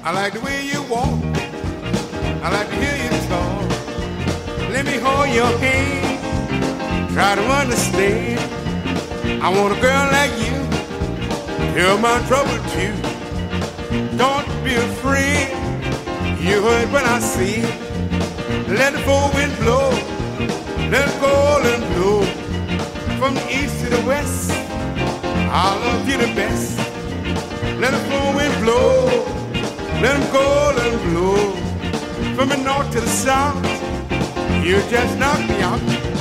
I like the way you walk. I like to hear you talk. Let me hold your hand. Try to understand. I want a girl like you. Tell my trouble too. Don't be afraid. You heard what I said. Let the full wind blow. Let it go and blow. From the east to the west, I love you the best. Let the full wind blow. Let them go, let them blow. From the north to the south, you just knock me out.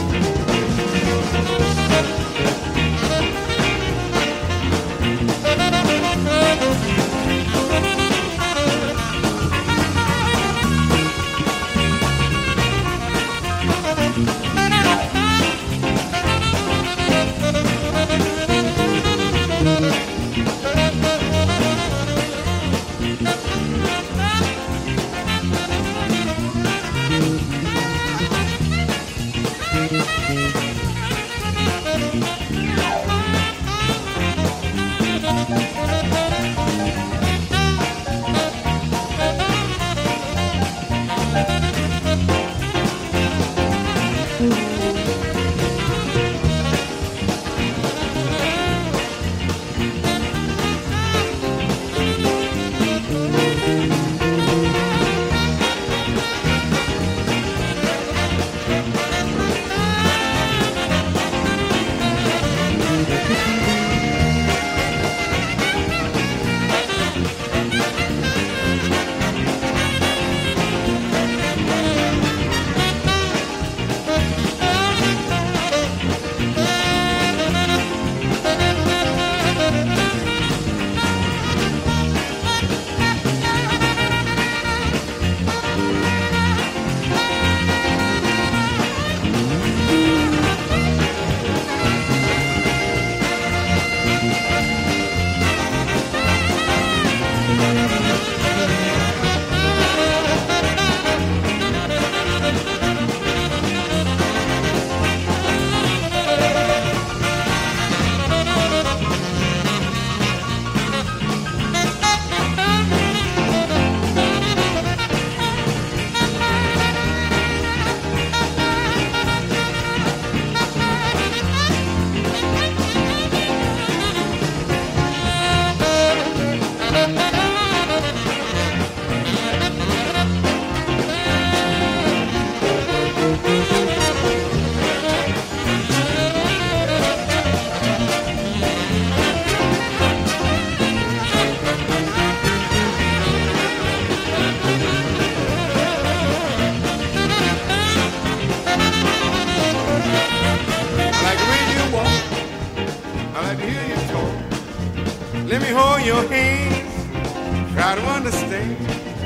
Let me hold your hands, try to understand.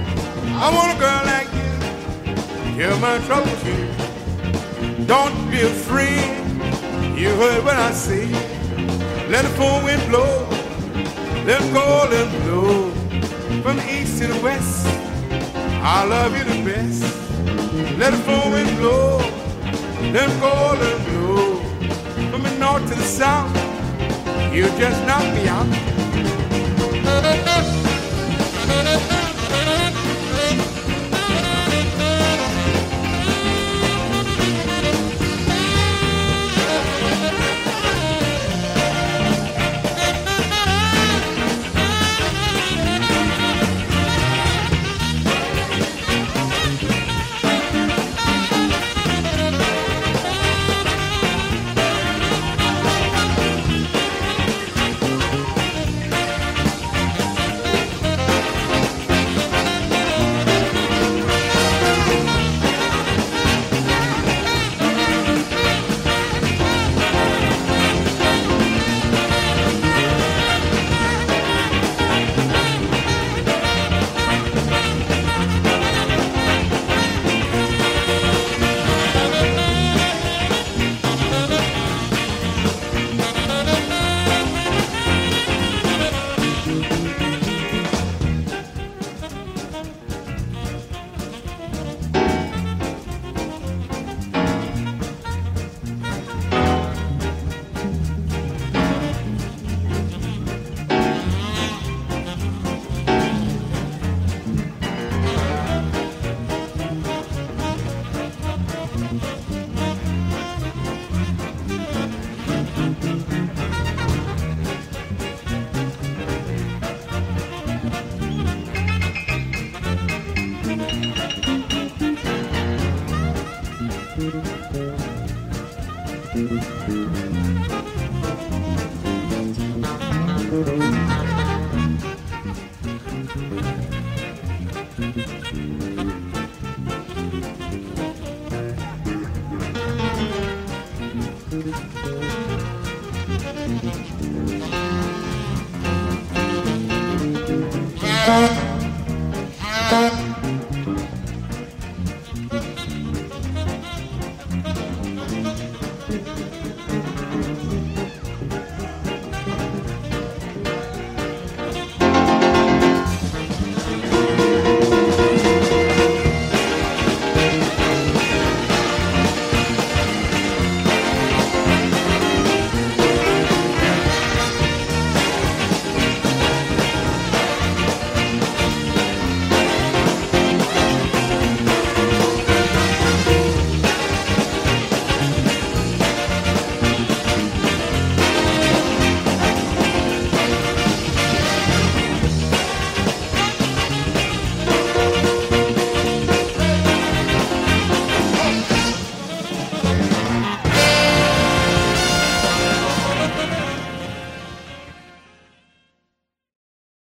I want a girl like you, hear my trouble too. Don't be afraid, you heard what I say. Let the full wind blow, let it go, let it blow. From the east to the west, I love you the best. Let the full wind blow, let it go, let it blow. From the north to the south, you just knock me out. Bye.